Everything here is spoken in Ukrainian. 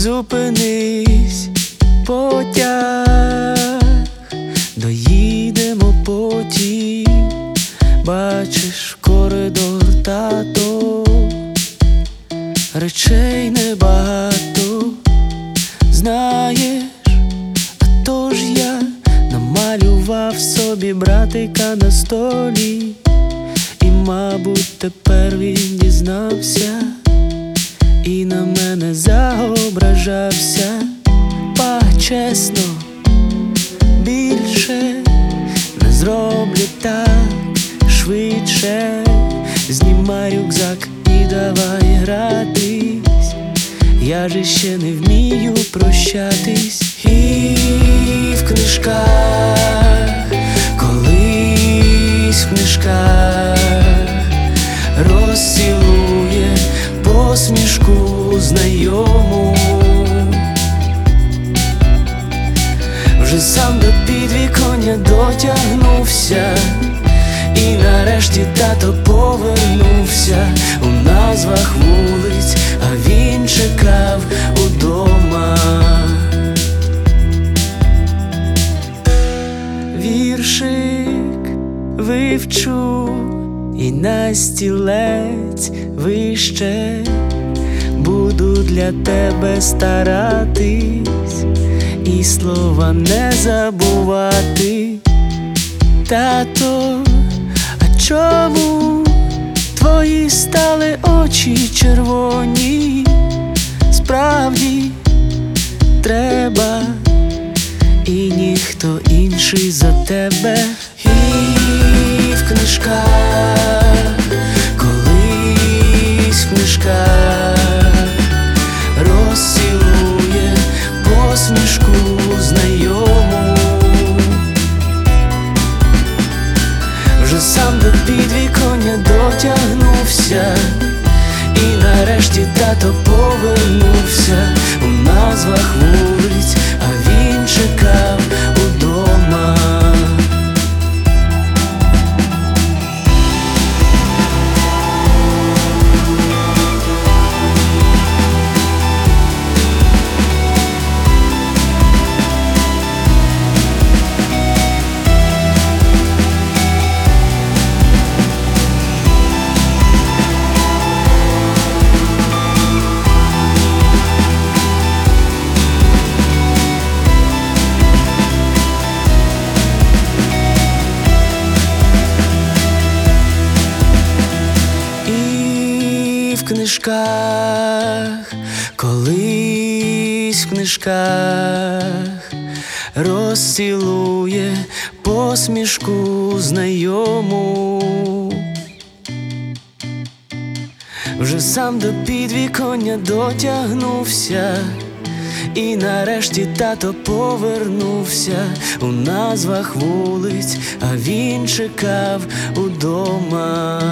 Зупинись, потяг, доїдемо потім. Бачиш, коридор, тато, речей небагато, знаєш, а то ж я намалював собі братика на столі. І, мабуть, тепер він дізнався і на мене заображався. Па, чесно, більше не зроблю так. Швидше знімай рюкзак і давай гратись. Я же ще не вмію прощатись. І в книжках, колись в книжках розцілує посмішку знайому. Вже сам до підвіконня дотягнувся, і нарешті тато повернувся. У назвах вулиць, а він чекав удома. Віршик вивчу і на стілець вище буду для тебе старатись і слова не забувати. Тато, а чому твої стали очі червоні? Справді треба, і ніхто інший за тебе. І в книжках, колись в книжках розцілує посмішку знайому. Вже сам до підвіконня дотягнувся, і нарешті тато повернувся. У назвах вулиць, а він чекав удома. В книжках, колись в книжках розцілує посмішку знайому. Вже сам до підвіконня дотягнувся, і нарешті тато повернувся. У назвах вулиць, а він чекав удома.